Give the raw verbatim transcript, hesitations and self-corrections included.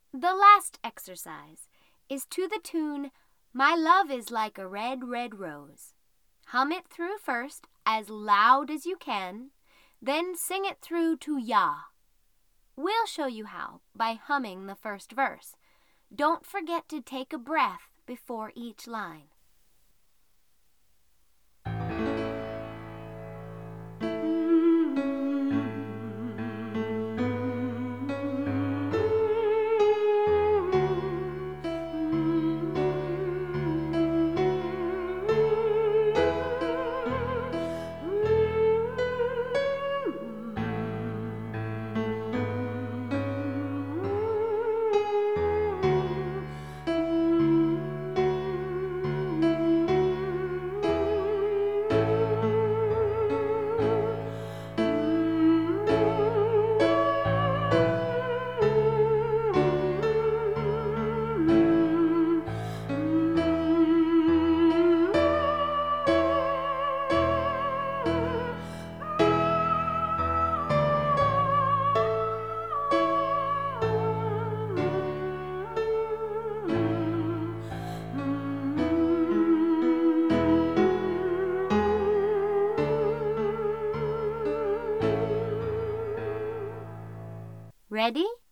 The last exercise is to the tune, "My love is like a red, red rose." Hum it through first as loud as you can, then sing it through to ya. We'll show you how by humming the first verse. Don't forget to take a breath before each line. Ready?